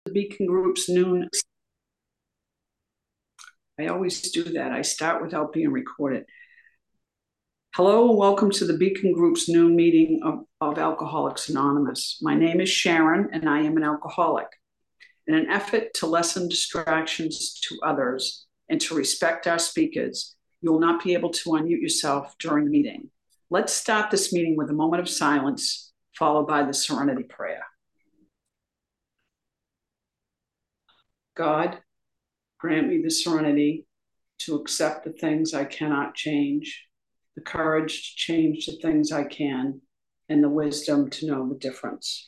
The Beacon Group's noon. I always do that. I start without being recorded. Hello and welcome to the Beacon Group's noon meeting of Alcoholics Anonymous. My name is Sharon and I am an alcoholic. In an effort to lessen distractions to others and to respect our speakers, you will not be able to unmute yourself during the meeting. Let's start this meeting with a moment of silence, followed by the Serenity Prayer. God, grant me the serenity to accept the things I cannot change, the courage to change the things I can, and the wisdom to know the difference.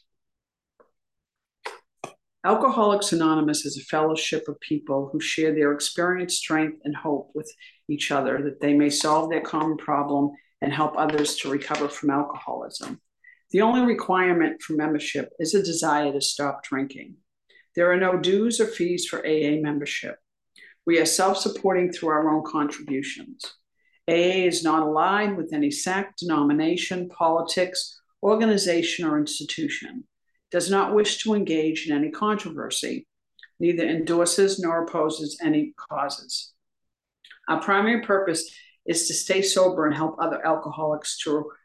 Alcoholics Anonymous is a fellowship of people who share their experience, strength, and hope with each other that they may solve their common problem and help others to recover from alcoholism. The only requirement for membership is a desire to stop drinking. There are no dues or fees for AA membership. We are self-supporting through our own contributions. AA is not aligned with any sect, denomination, politics, organization, or institution. Does not wish to engage in any controversy, neither endorses nor opposes any causes. Our primary purpose is to stay sober and help other alcoholics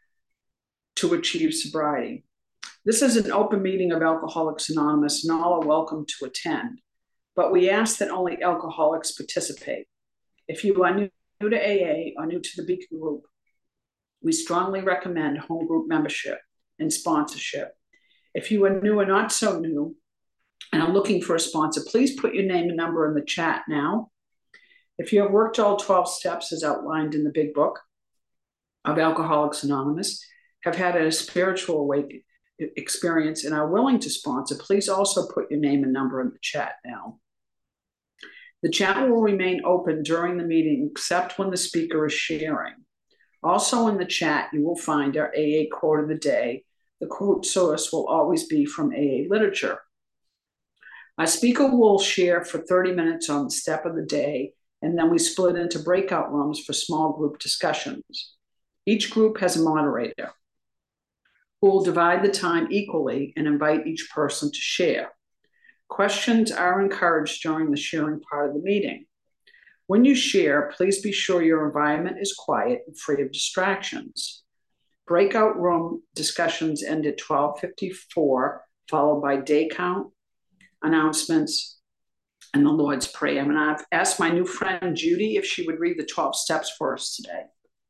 to achieve sobriety. This is an open meeting of Alcoholics Anonymous, and all are welcome to attend, but we ask that only alcoholics participate. If you are new to AA or new to the Beacon Group, we strongly recommend home group membership and sponsorship. If you are new or not so new and are looking for a sponsor, please put your name and number in the chat now. If you have worked all 12 steps as outlined in the big book of Alcoholics Anonymous, have had a spiritual awakening experience and are willing to sponsor, please also put your name and number in the chat now. The chat will remain open during the meeting except when the speaker is sharing. Also in the chat, you will find our AA quote of the day. The quote source will always be from AA literature. Our speaker will share for 30 minutes on the step of the day, and then we split into breakout rooms for small group discussions. Each group has a moderator who will divide the time equally and invite each person to share. Questions are encouraged during the sharing part of the meeting. When you share, please be sure your environment is quiet and free of distractions. Breakout room discussions end at 12:54, followed by day count, announcements, and the Lord's Prayer. And I've asked my new friend Judy if she would read the 12 steps for us today.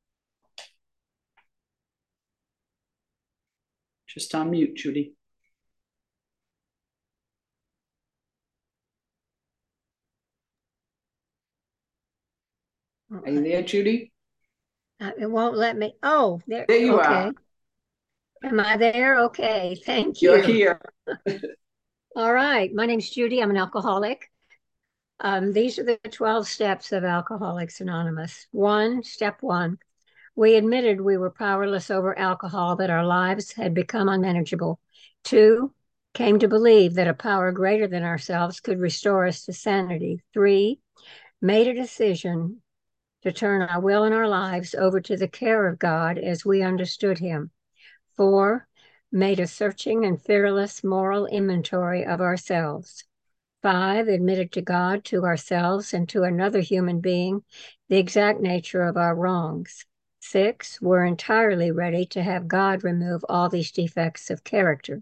Just on mute, Judy. Okay. Are you there, Judy? It won't let me. Oh, there you okay. are. Am I there? Okay, thank you. You're here. All right. My name's Judy. I'm an alcoholic. These are the 12 steps of Alcoholics Anonymous. Step one, we admitted we were powerless over alcohol, that our lives had become unmanageable. 2, came to believe that a power greater than ourselves could restore us to sanity. 3, made a decision to turn our will and our lives over to the care of God as we understood him. 4, made a searching and fearless moral inventory of ourselves. 5, admitted to God, to ourselves, and to another human being the exact nature of our wrongs. 6, were entirely ready to have God remove all these defects of character.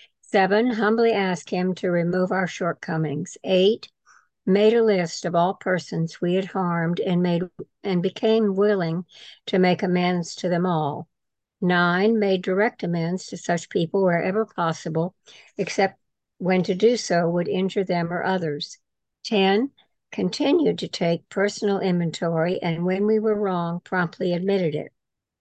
7, humbly asked him to remove our shortcomings. 8, made a list of all persons we had harmed and became willing to make amends to them all. 9, made direct amends to such people wherever possible, except when to do so would injure them or others. 10, continued to take personal inventory, and when we were wrong, promptly admitted it.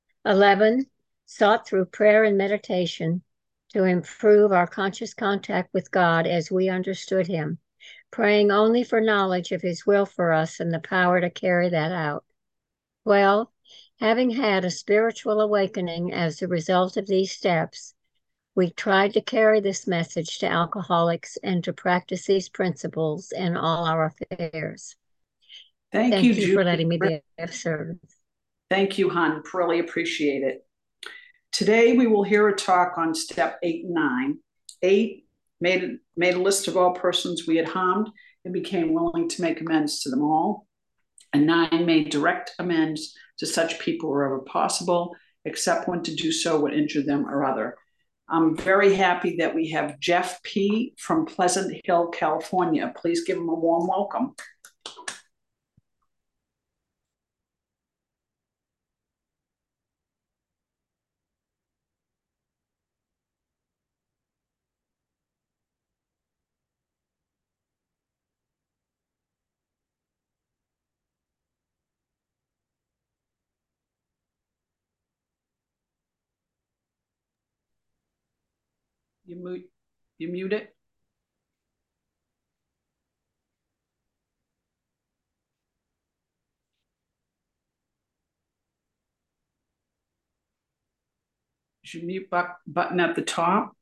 11, sought through prayer and meditation to improve our conscious contact with God as we understood him, praying only for knowledge of his will for us and the power to carry that out. 12, having had a spiritual awakening as a result of these steps, we tried to carry this message to alcoholics and to practice these principles in all our affairs. Thank you, Judy, for letting me be of service. Thank you, hon. Really appreciate it. Today, we will hear a talk on step 8 and 9. 8 made a list of all persons we had harmed and became willing to make amends to them all. And 9, made direct amends to such people wherever possible, except when to do so would injure them or other. I'm very happy that we have Jeff P. from Pleasant Hill, California. Please give him a warm welcome. You mute it? Is your mute button at the top?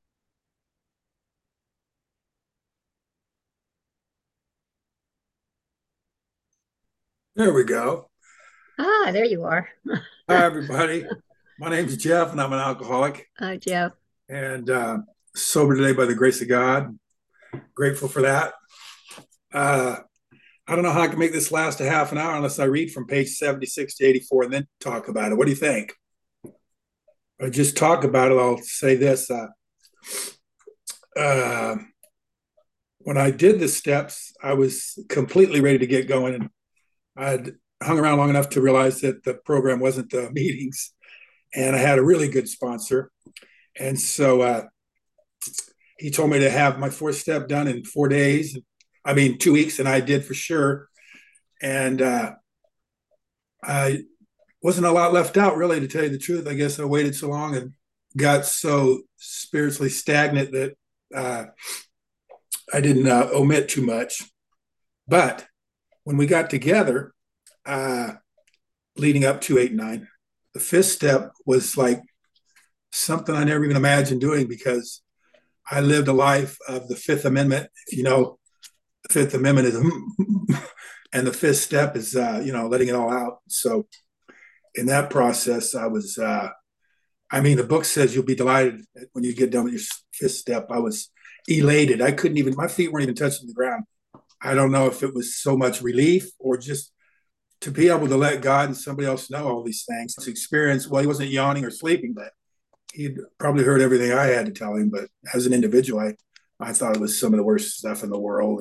There we go. Ah, there you are. Hi, everybody. My name's Jeff, and I'm an alcoholic. Hi, Jeff. And sober today by the grace of God. Grateful for that. I don't know how I can make this last a half an hour unless I read from page 76 to 84 and then talk about it. What do you think? I just talk about it. I'll say this. When I did the steps, I was completely ready to get going. And I'd hung around long enough to realize that the program wasn't the meetings. And I had a really good sponsor. And so he told me to have my 4th step done in 4 days. 2 weeks, and I did for sure. And I wasn't a lot left out, really, to tell you the truth. I guess I waited so long and got so spiritually stagnant that I didn't omit too much. But when we got together, leading up to 8 and 9, the 5th step was like something I never even imagined doing, because I lived a life of the 5th Amendment. If you know, the 5th Amendment is, and the 5th step is, letting it all out. So in that process, I was, the book says you'll be delighted when you get done with your 5th step. I was elated. I couldn't even, my feet weren't even touching the ground. I don't know if it was so much relief or just to be able to let God and somebody else know all these things. This experience, well, he wasn't yawning or sleeping, but he'd probably heard everything I had to tell him. But as an individual, I thought it was some of the worst stuff in the world.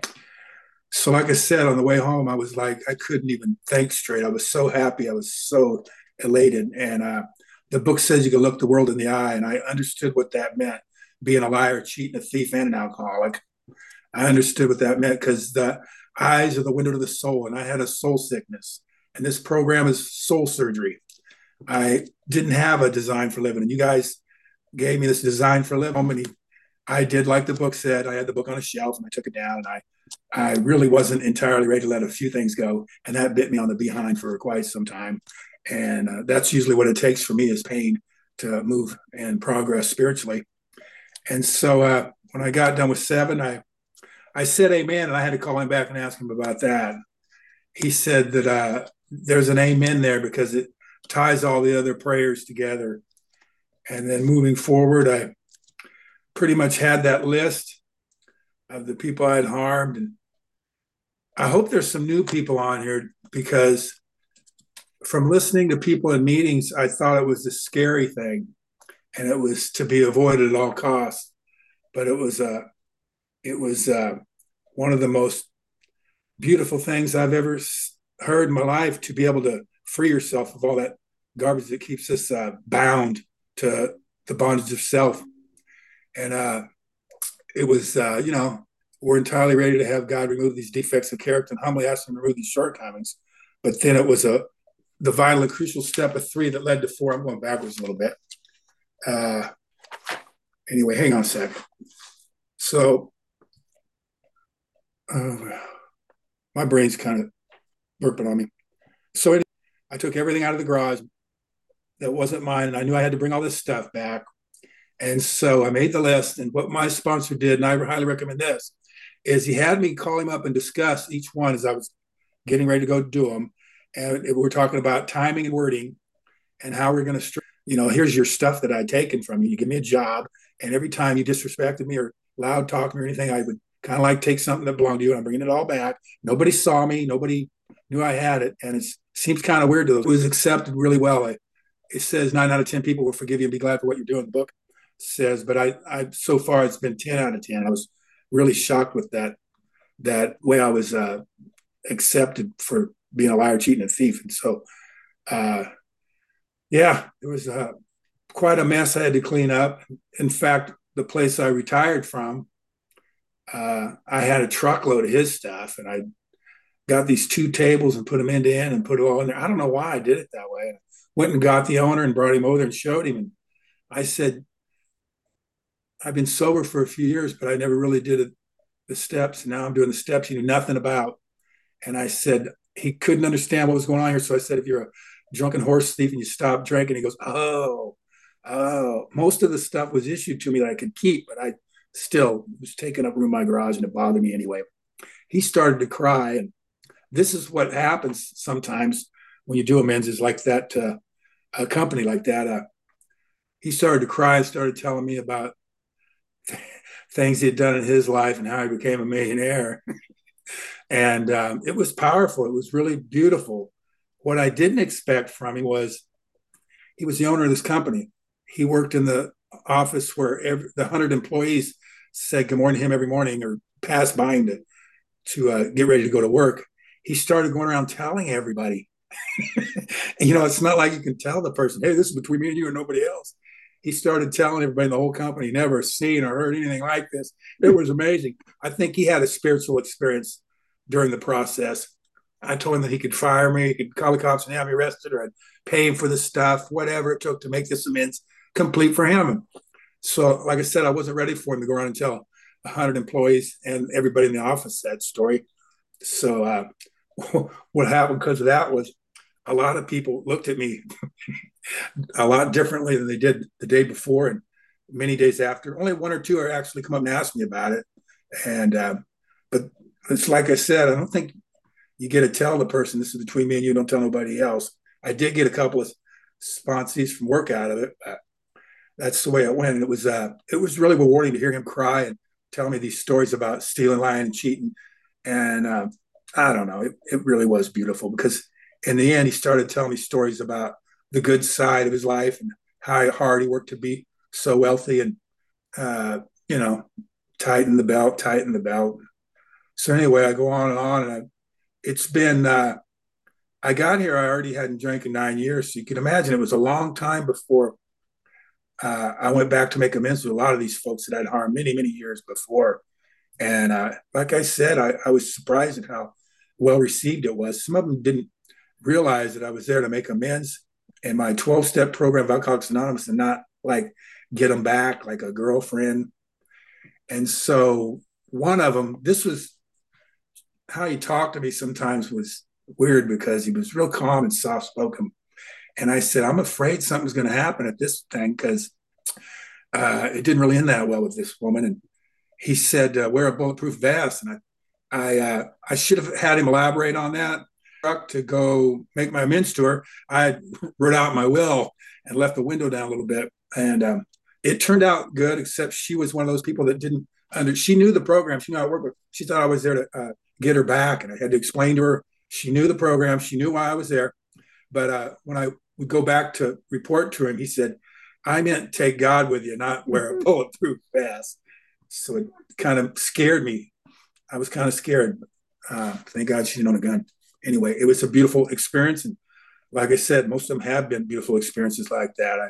So like I said, on the way home, I was like, I couldn't even think straight. I was so happy. I was so elated. And the book says you can look the world in the eye. And I understood what that meant, being a liar, cheating, a thief, and an alcoholic. I understood what that meant, because the eyes are the window to the soul. And I had a soul sickness. And this program is soul surgery. I didn't have a design for living. And you guys gave me this design for living. And I did like the book said. I had the book on a shelf and I took it down, and I really wasn't entirely ready to let a few things go. And that bit me on the behind for quite some time. And that's usually what it takes for me, is pain to move and progress spiritually. And so when I got done with 7, I said amen, and I had to call him back and ask him about that. He said that there's an amen there because it ties all the other prayers together. And then moving forward, I pretty much had that list of the people I had harmed. And I hope there's some new people on here, because from listening to people in meetings, I thought it was a scary thing and it was to be avoided at all costs. But it was one of the most beautiful things I've ever heard in my life, to be able to free yourself of all that garbage that keeps us bound to the bondage of self. And it was, we're entirely ready to have God remove these defects of character and humbly ask him to remove these shortcomings. But then it was the vital and crucial step of 3 that led to 4. I'm going backwards a little bit. Anyway, hang on a second. So my brain's kind of burping on me. So anyway, I took everything out of the garage that wasn't mine, and I knew I had to bring all this stuff back. And so I made the list, and what my sponsor did, and I highly recommend this, is he had me call him up and discuss each one as I was getting ready to go do them. And we're talking about timing and wording and how we're going to, here's your stuff that I'd taken from you. You give me a job, and every time you disrespected me or loud talking or anything. I would kind of like take something that belonged to you and I'm bringing it all back. Nobody saw me. Nobody knew I had it. And it seems kind of weird to those. It was accepted really well. It says 9 out of 10 people will forgive you and be glad for what you're doing. The book says, but I so far it's been 10 out of 10. I was really shocked with that way I was accepted for being a liar, cheating, and thief. And so, yeah, it was quite a mess I had to clean up. In fact, the place I retired from, I had a truckload of his stuff, and I got these 2 tables and put them end to end and put it all in there. I don't know why I did it that way. I went and got the owner and brought him over and showed him. And I said, I've been sober for a few years, but I never really did the steps. Now I'm doing the steps he knew nothing about. And I said, he couldn't understand what was going on here. So I said, if you're a drunken horse thief and you stop drinking, he goes, oh. Most of the stuff was issued to me that I could keep, but I still was taking up room in my garage and it bothered me anyway. He started to cry. And this is what happens sometimes when you do amends, is like that, a company like that. He started to cry and started telling me about things he had done in his life and how he became a millionaire. And it was powerful. It was really beautiful. What I didn't expect from him was he was the owner of this company. He worked in the office where the 100 employees said good morning to him every morning or passed by him to get ready to go to work. He started going around telling everybody. And, it's not like you can tell the person, hey, this is between me and you and nobody else. He started telling everybody in the whole company, never seen or heard anything like this. It was amazing. I think he had a spiritual experience during the process. I told him that he could fire me, he could call the cops and have me arrested, or I'd pay him for the stuff, whatever it took to make this amends complete for him. And so, like I said, I wasn't ready for him to go around and tell 100 employees and everybody in the office that story. So what happened because of that was a lot of people looked at me a lot differently than they did the day before and many days after. Only 1 or 2 are actually come up and asked me about it. And but it's like I said, I don't think you get to tell the person this is between me and you. Don't tell nobody else. I did get a couple of sponsees from work out of it. That's the way it went. And it was really rewarding to hear him cry and tell me these stories about stealing, lying, and cheating. And I don't know, it really was beautiful because in the end, he started telling me stories about the good side of his life and how hard he worked to be so wealthy and, tighten the belt, tighten the belt. So anyway, I go on, and it's been, I got here, I already hadn't drank in 9 years. So you can imagine it was a long time before I went back to make amends with a lot of these folks that I'd harmed many, many years before. And like I said, I was surprised at how well received it was. Some of them didn't realize that I was there to make amends in my 12-step program of Alcoholics Anonymous and not like get them back like a girlfriend. And so one of them, this was how he talked to me sometimes was weird because he was real calm and soft spoken. And I said, I'm afraid something's going to happen at this thing because it didn't really end that well with this woman. And he said, wear a bulletproof vest. And I should have had him elaborate on that. To go make my amends to her, I wrote out my will and left the window down a little bit. And it turned out good, except she was one of those people that didn't she knew the program. She knew how it worked. She thought I was there to get her back. And I had to explain to her. She knew the program. She knew why I was there. But when I would go back to report to him, he said, I meant take God with you, not wear a bulletproof vest. So it kind of scared me. I was kind of scared. Thank God she didn't own a gun. Anyway, it was a beautiful experience. And like I said, most of them have been beautiful experiences like that.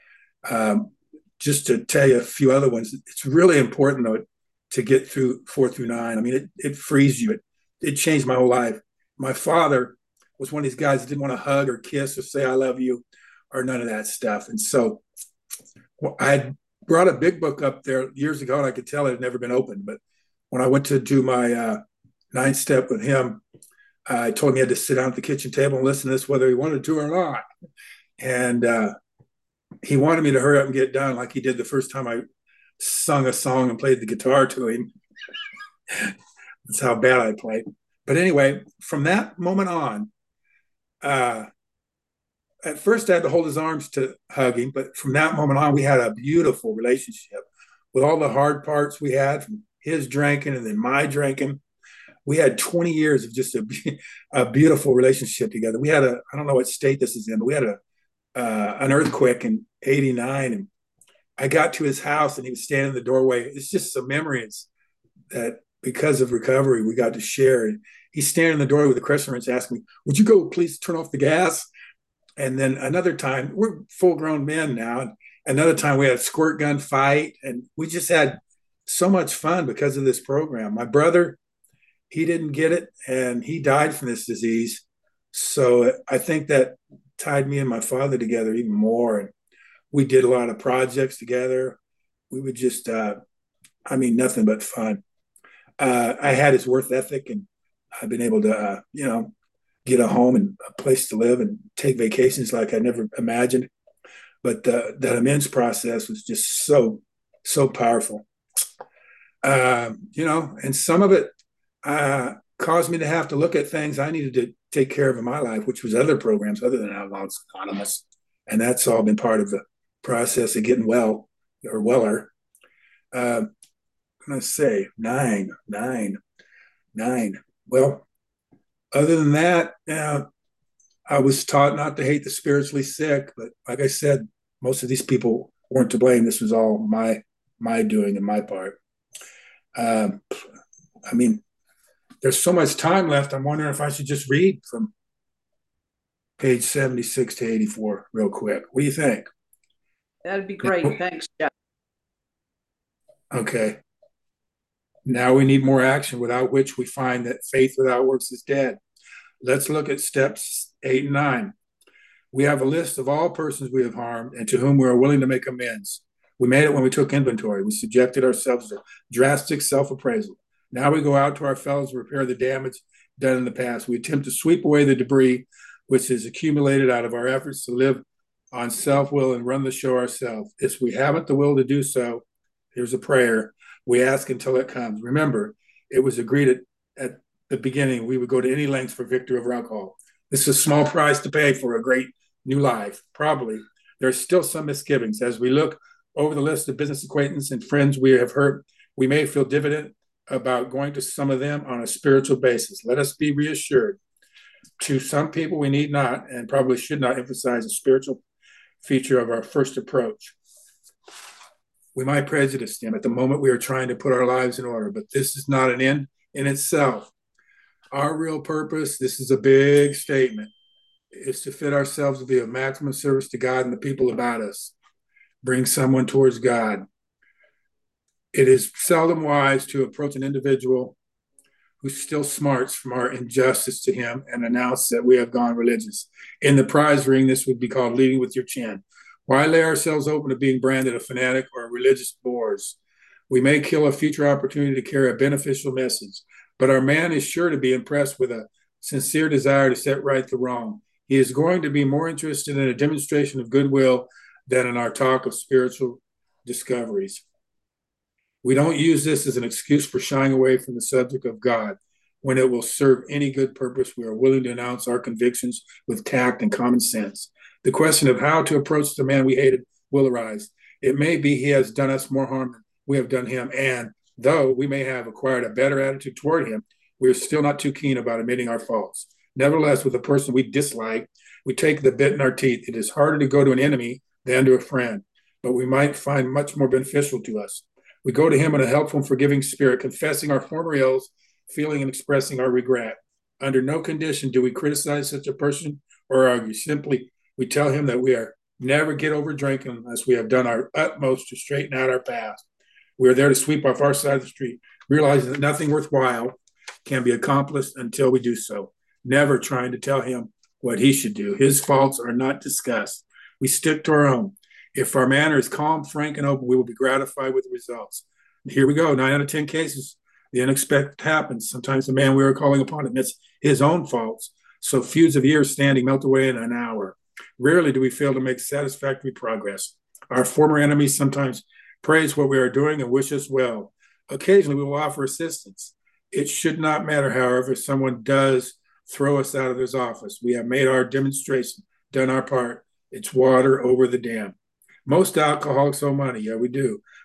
Just to tell you a few other ones, it's really important, though, to get through 4 through 9. I mean, it frees you. It changed my whole life. My father was one of these guys that didn't want to hug or kiss or say, I love you, or none of that stuff. And so I brought a big book up there years ago, and I could tell it had never been opened. But when I went to do my 9th step with him, I told him he had to sit down at the kitchen table and listen to this, whether he wanted to or not. And he wanted me to hurry up and get done like he did the first time I sung a song and played the guitar to him. That's how bad I played. But anyway, from that moment on, at first I had to hold his arms to hug him, but from that moment on, we had a beautiful relationship with all the hard parts we had from his drinking and then my drinking, we had 20 years of just a beautiful relationship together. We had I don't know what state this is in, but we had an earthquake in '89, and I got to his house and he was standing in the doorway. It's just some memories that because of recovery we got to share. And he's standing in the doorway with a Christian wrench asking me, "Would you go please turn off the gas?" And then another time, we're full grown men now. And another time we had a squirt gun fight, and we just had so much fun because of this program. My brother, he didn't get it and he died from this disease. So I think that tied me and my father together even more. And we did a lot of projects together. We would just, nothing but fun. I had his work ethic, and I've been able to, get a home and a place to live and take vacations like I never imagined. But that amends process was just so powerful. And some of it caused me to have to look at things I needed to take care of in my life, which was other programs other than Outlaws Anonymous. And that's all been part of the process of getting well or weller. I'm going to say nine. Well, other than that, I was taught not to hate the spiritually sick, but like I said, most of these people weren't to blame. This was all my doing and my part. There's so much time left. I'm wondering if I should just read from page 76 to 84 real quick. What do you think? That'd be great. Thanks, Jeff. Okay. Now we need more action, without which we find that faith without works is dead. Let's look at steps 8 and 9. We have a list of all persons we have harmed and to whom we are willing to make amends. We made it when we took inventory. We subjected ourselves to drastic self-appraisal. Now we go out to our fellows to repair the damage done in the past. We attempt to sweep away the debris which is accumulated out of our efforts to live on self-will and run the show ourselves. If we haven't the will to do so, here's a prayer. We ask until it comes. Remember, it was agreed at the beginning we would go to any lengths for victory over alcohol. This is a small price to pay for a great new life. Probably there's still some misgivings. As we look over the list of business acquaintances and friends we have hurt, we may feel diffident about going to some of them on a spiritual basis. Let us be reassured. To some people, we need not and probably should not emphasize a spiritual feature of our first approach. We might prejudice them at the moment we are trying to put our lives in order, but this is not an end in itself. Our real purpose, this is a big statement, is to fit ourselves to be of maximum service to God and the people about us. Bring someone towards God. It is seldom wise to approach an individual who still smarts from our injustice to him and announce that we have gone religious. In the prize ring, this would be called leading with your chin. Why lay ourselves open to being branded a fanatic or a religious bores? We may kill a future opportunity to carry a beneficial message, but our man is sure to be impressed with a sincere desire to set right the wrong. He is going to be more interested in a demonstration of goodwill than in our talk of spiritual discoveries. We don't use this as an excuse for shying away from the subject of God. When it will serve any good purpose, we are willing to announce our convictions with tact and common sense. The question of how to approach the man we hated will arise. It may be he has done us more harm than we have done him, and though we may have acquired a better attitude toward him, we are still not too keen about admitting our faults. Nevertheless, with a person we dislike, we take the bit in our teeth. It is harder to go to an enemy than to a friend, but we might find much more beneficial to us. We go to him in a helpful and forgiving spirit, confessing our former ills, feeling and expressing our regret. Under no condition do we criticize such a person or argue. Simply, we tell him that we are never get over drinking unless we have done our utmost to straighten out our past. We are there to sweep off our side of the street, realizing that nothing worthwhile can be accomplished until we do so. Never trying to tell him what he should do. His faults are not discussed. We stick to our own. If our manner is calm, frank, and open, we will be gratified with the results. Here we go. 9 out of 10 cases, the unexpected happens. Sometimes the man we are calling upon admits his own faults. So feuds of years standing melt away in an hour. Rarely do we fail to make satisfactory progress. Our former enemies sometimes praise what we are doing and wish us well. Occasionally, we will offer assistance. It should not matter, however, if someone does throw us out of his office. We have made our demonstration, done our part. It's water over the dam. Most alcoholics owe money. Yeah, we do.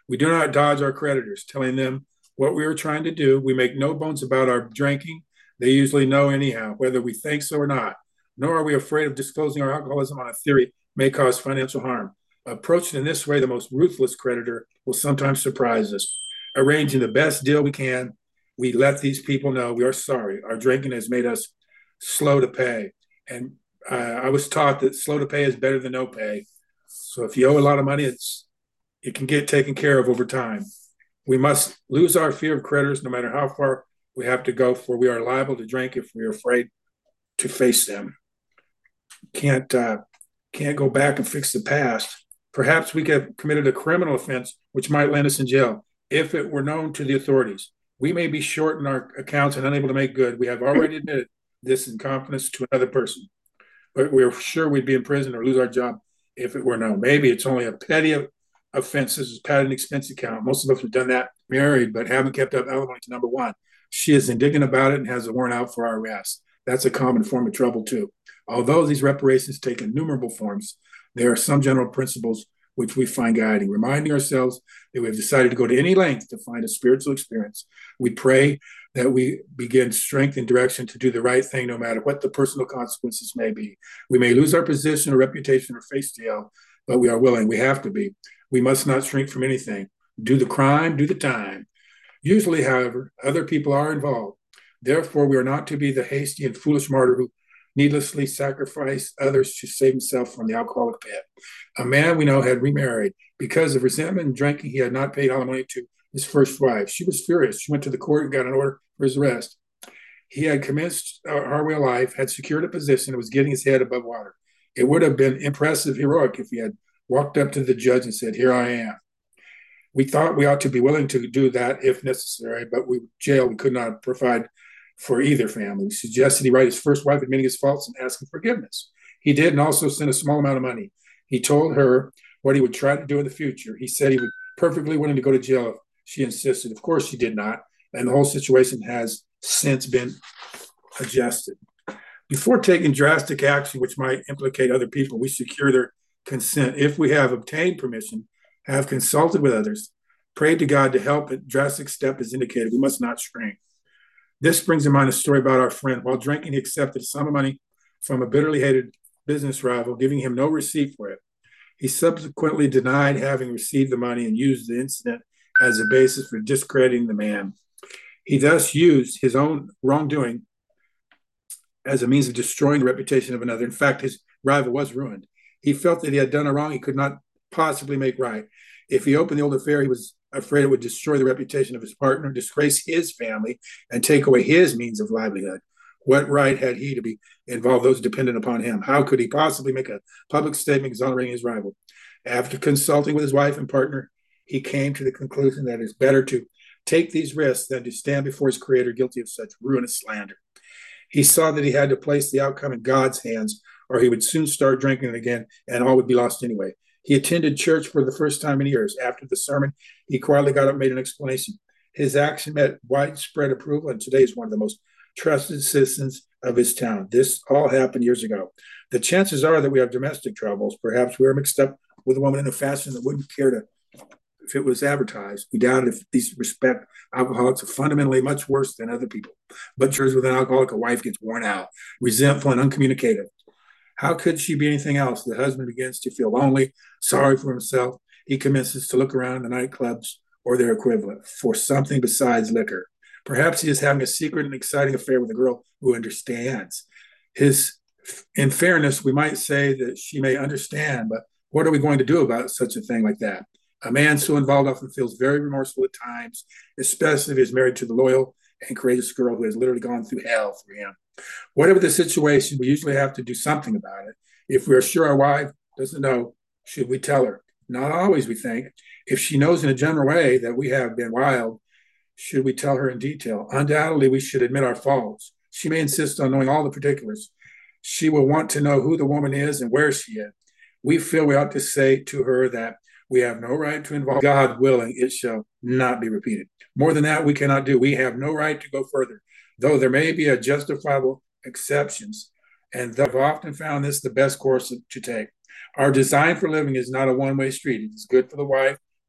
We do not dodge our creditors, telling them what we are trying to do. We make no bones about our drinking. They usually know anyhow, whether we think so or not. Nor are we afraid of disclosing our alcoholism on a theory may cause financial harm. Approached in this way, the most ruthless creditor will sometimes surprise us. Arranging the best deal we can, we let these people know we are sorry. Our drinking has made us slow to pay. And I was taught that slow to pay is better than no pay. So if you owe a lot of money, it can get taken care of over time. We must lose our fear of creditors no matter how far we have to go, for we are liable to drink if we are afraid to face them. Can't go back and fix the past. Perhaps we have committed a criminal offense which might land us in jail if it were known to the authorities. We may be short in our accounts and unable to make good. We have already admitted this in confidence to another person, but we're sure we'd be in prison or lose our job if it were known. Maybe it's only a petty offense, such as padding an expense account. Most of us have done that married, but haven't kept up alimony to number one. She is indignant about it and has a warrant out for our arrest. That's a common form of trouble too. Although these reparations take innumerable forms, there are some general principles which we find guiding, reminding ourselves that we have decided to go to any length to find a spiritual experience. We pray that we begin strength and direction to do the right thing, no matter what the personal consequences may be. We may lose our position or reputation or face jail, but we are willing. We have to be. We must not shrink from anything. Do the crime, do the time. Usually, however, other people are involved. Therefore, we are not to be the hasty and foolish martyr who needlessly sacrificed others to save himself from the alcoholic pit. A man we know had remarried. Because of resentment and drinking, he had not paid alimony to his first wife. She was furious. She went to the court and got an order for his arrest. He had commenced our way of life, had secured a position, and was getting his head above water. It would have been impressive, heroic, if he had walked up to the judge and said, "Here I am." We thought we ought to be willing to do that if necessary, but we could not provide for either family. We suggested he write his first wife admitting his faults and asking forgiveness. He did, and also sent a small amount of money. He told her what he would try to do in the future. He said he was perfectly willing to go to jail if she insisted. Of course, she did not, and the whole situation has since been adjusted. Before taking drastic action which might implicate other people, we secure their consent. If we have obtained permission, have consulted with others, prayed to God to help, a drastic step is indicated. We must not shrink. This brings to mind a story about our friend. While drinking, he accepted a sum of money from a bitterly hated business rival, giving him no receipt for it. He subsequently denied having received the money and used the incident as a basis for discrediting the man. He thus used his own wrongdoing as a means of destroying the reputation of another. In fact, his rival was ruined. He felt that he had done a wrong he could not possibly make right. If he opened the old affair, he was afraid it would destroy the reputation of his partner, disgrace his family, and take away his means of livelihood. What right had he to involve those dependent upon him? How could he possibly make a public statement exonerating his rival? After consulting with his wife and partner, he came to the conclusion that it's better to take these risks than to stand before his creator guilty of such ruinous slander. He saw that he had to place the outcome in God's hands, or he would soon start drinking again, and all would be lost anyway. He attended church for the first time in years. After the sermon, he quietly got up and made an explanation. His action met widespread approval, and today is one of the most trusted citizens of his town. This all happened years ago. The chances are that we have domestic troubles. Perhaps we were mixed up with a woman in a fashion that wouldn't care to, if it was advertised. We doubt if these respect alcoholics are fundamentally much worse than other people. But with an alcoholic, a wife gets worn out, resentful, and uncommunicative. How could she be anything else? The husband begins to feel lonely, sorry for himself. He commences to look around the nightclubs or their equivalent for something besides liquor. Perhaps he is having a secret and exciting affair with a girl who understands. In fairness, we might say that she may understand, but what are we going to do about such a thing like that? A man so involved often feels very remorseful at times, especially if he is married to the loyal and courageous girl who has literally gone through hell for him. Whatever the situation, we usually have to do something about it. If we are sure our wife doesn't know, should we tell her? Not always, we think. If she knows in a general way that we have been wild, should we tell her in detail? Undoubtedly, we should admit our faults. She may insist on knowing all the particulars. She will want to know who the woman is and where she is. We feel we ought to say to her that we have no right to involve. God willing, it shall not be repeated. More than that, we cannot do. We have no right to go further, though there may be a justifiable exceptions, and I've often found this the best course to take. Our design for living is not a one-way street. It is good for the wife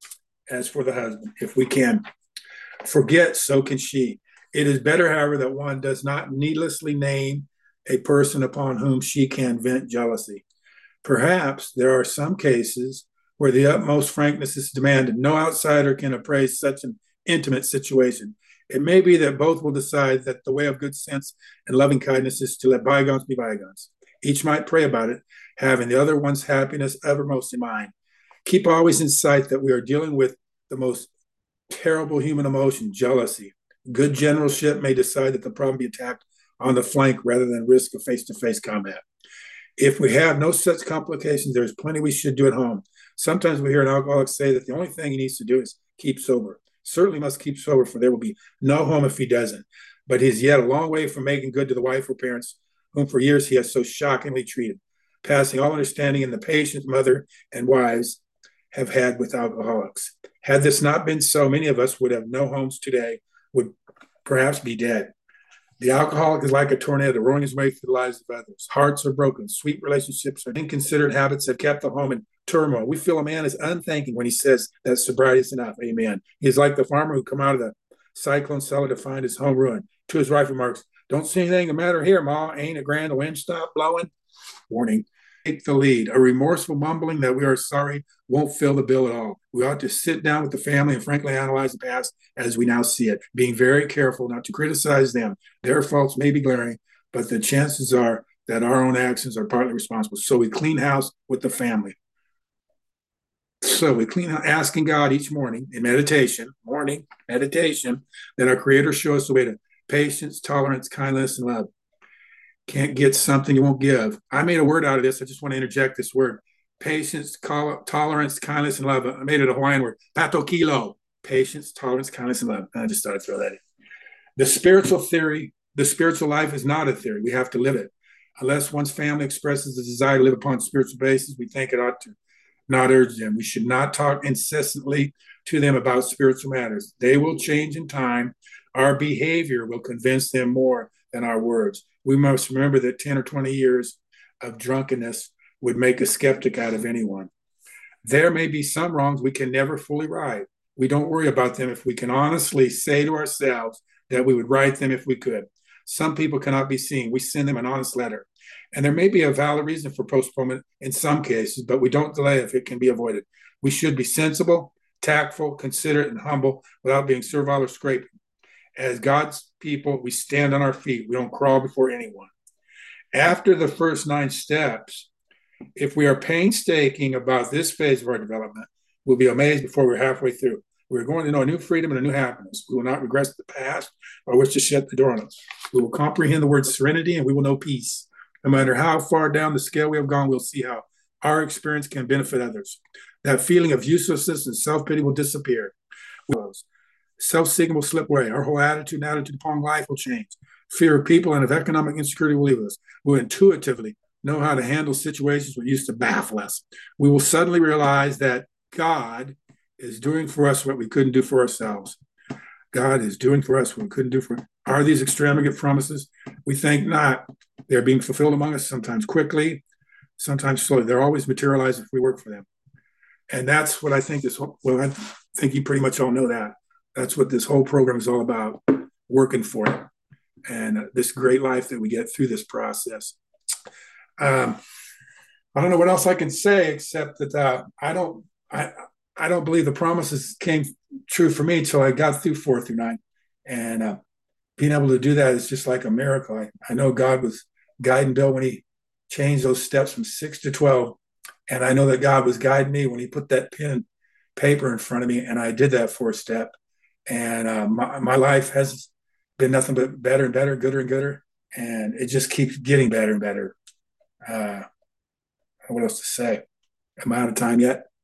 as for the husband, if we can. Forget, so can she. It is better, however, that one does not needlessly name a person upon whom she can vent jealousy. Perhaps there are some cases where the utmost frankness is demanded. No outsider can appraise such an intimate situation. It may be that both will decide that the way of good sense and loving kindness is to let bygones be bygones. Each might pray about it, having the other one's happiness uppermost in mind. Keep always in sight that we are dealing with the most terrible human emotion, jealousy. Good generalship may decide that the problem be attacked on the flank rather than risk a face-to-face combat. If we have no such complications, there's plenty we should do at home. Sometimes we hear an alcoholic say that the only thing he needs to do is keep sober. Certainly must keep sober, for there will be no home if he doesn't. But he's yet a long way from making good to the wife or parents whom for years he has so shockingly treated, passing all understanding in the patience mother and wives have had with alcoholics. Had this not been so, many of us would have no homes today, would perhaps be dead. The alcoholic is like a tornado roaring his way through the lives of others. Hearts are broken, sweet relationships and inconsiderate habits have kept the home in turmoil. We feel a man is unthinking when he says that sobriety is enough. Amen. He's like the farmer who come out of the cyclone cellar to find his home ruined. To his wife remarks, "Don't see anything the matter here, Ma. Ain't it grand the wind stopped blowing?" Warning. Take the lead. A remorseful mumbling that we are sorry won't fill the bill at all. We ought to sit down with the family and frankly analyze the past as we now see it, being very careful not to criticize them. Their faults may be glaring, but the chances are that our own actions are partly responsible. So we clean house with the family. So we clean out, asking God each morning in meditation, that our Creator show us the way to patience, tolerance, kindness, and love. Can't get something you won't give. I made a word out of this. I just want to interject this word. Patience, tolerance, kindness, and love. I made it a Hawaiian word. Pato kilo. Patience, tolerance, kindness, and love. I just thought I'd throw that in. The spiritual life is not a theory. We have to live it. Unless one's family expresses a desire to live upon a spiritual basis, we think it ought to not urge them. We should not talk incessantly to them about spiritual matters. They will change in time. Our behavior will convince them more than our words. We must remember that 10 or 20 years of drunkenness would make a skeptic out of anyone. There may be some wrongs we can never fully right. We don't worry about them if we can honestly say to ourselves that we would right them if we could. Some people cannot be seen. We send them an honest letter. And there may be a valid reason for postponement in some cases, but we don't delay if it can be avoided. We should be sensible, tactful, considerate, and humble without being servile or scraping. As God's people, we stand on our feet. We don't crawl before anyone. After the first 9 steps, if we are painstaking about this phase of our development, we'll be amazed before we're halfway through. We're going to know a new freedom and a new happiness. We will not regress the past or wish to shut the door on us. We will comprehend the word serenity and we will know peace. No matter how far down the scale we have gone, we'll see how our experience can benefit others. That feeling of uselessness and self-pity will disappear. Self-seeking will slip away. Our whole attitude and attitude upon life will change. Fear of people and of economic insecurity will leave us. We'll intuitively know how to handle situations that used to baffle us. We will suddenly realize that God is doing for us what we couldn't do for ourselves. God is doing for us what we couldn't do for. Are these extravagant promises? We think not. They're being fulfilled among us, sometimes quickly, sometimes slowly. They're always materialized if we work for them. And that's what I think this whole, well, I think you pretty much all know that. That's what this whole program is all about, working for it. And this great life that we get through this process. I don't know what else I can say except that I don't believe the promises came true for me until I got through 4 through 9. And being able to do that is just like a miracle. I know God was guiding Bill when he changed those steps from 6 to 12. And I know that God was guiding me when he put that pen and paper in front of me. And I did that 4th step. And my life has been nothing but better and better, gooder and gooder. And it just keeps getting better and better. What else to say? Am I out of time yet?